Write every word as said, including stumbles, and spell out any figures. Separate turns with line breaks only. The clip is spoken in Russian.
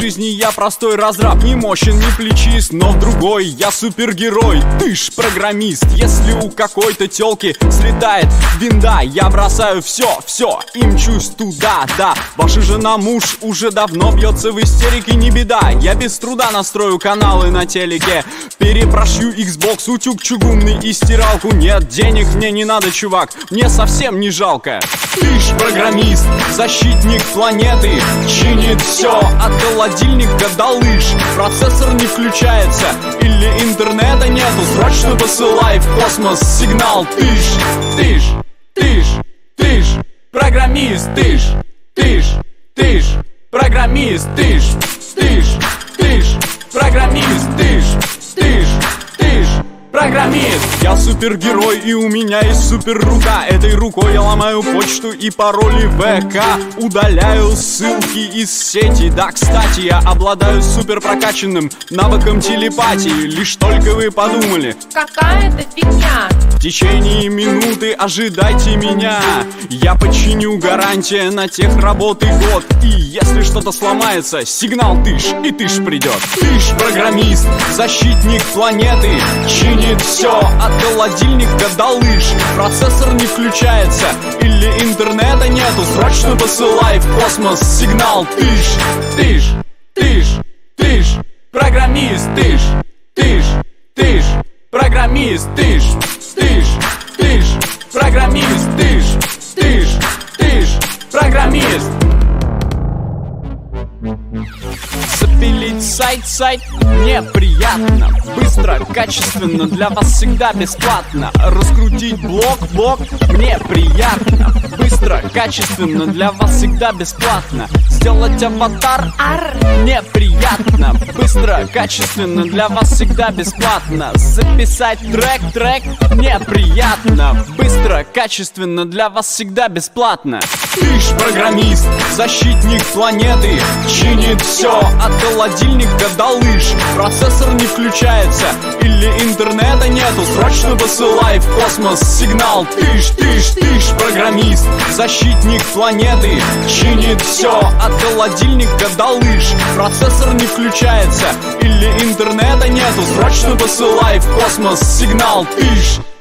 жизни я простой разраб, не мощен, не плечист, но в другой я супергерой. Ты ж программист. Если у какой-то тёлки слетает винда, я бросаю все, все и мчусь туда, да. Ваша жена, муж уже давно бьется в истерике, не беда. Я без труда настрою каналы на телеке, перепрошью Xbox, утюг чугунный и стиралку. Нет, денег мне не надо, чувак, мне совсем не жалко. Ты ж программист, защитник планеты, чинит все от холодильника до лыж. Процессор не включается или интернета нету, срочно посылай в космос сигнал. Ты ж, ты ж, ты ж, ты ж программист, ты ж, ты ж, ты ж программист, ты ж, ты ж, ты ж программист, ты ж, ты ж, ты ж программист. Я супергерой и у меня есть супер рука. Этой рукой я ломаю почту и пароли ВК, удаляю ссылки из сети. Да, кстати, я обладаю супер прокачанным навыком телепатии. Лишь только вы подумали,
какая-то фигня.
в течение минуты ожидайте меня. Я починю, гарантия на тех работы год. И если что-то сломается, сигнал тыш, и тыш придет. Ты ж программист, защитник планеты, чинит все от холодильника до лыж. Процессор не включается или интернета нету, срочно посылай в космос сигнал. Ты ж, ты ж, ты ж, ты ж программист, ты ж, ты ж, ты ж программист, ты ж, ты ж, ты ж программист, ты ж, ты ж, ты ж программист. Запилить сайт, сайт мне приятно, быстро, качественно, для вас всегда бесплатно. Раскрутить блок, блок мне приятно, быстро, качественно, для вас всегда бесплатно. Сделать аватар мне приятно, быстро, качественно, для вас всегда бесплатно. Записать трек, трек мне приятно, быстро, качественно, для вас всегда бесплатно. Ты ж программист, защитник планеты, чинит все от холодильника до лыж. Процессор не включается или интернета нету, срочно посылай в космос сигнал. Ты ж, ты ж, ты ж программист, защитник планеты, чинит все от холодильника до лыж. Процессор не включается или интернета нету, срочно посылай в космос сигнал. Ты ж,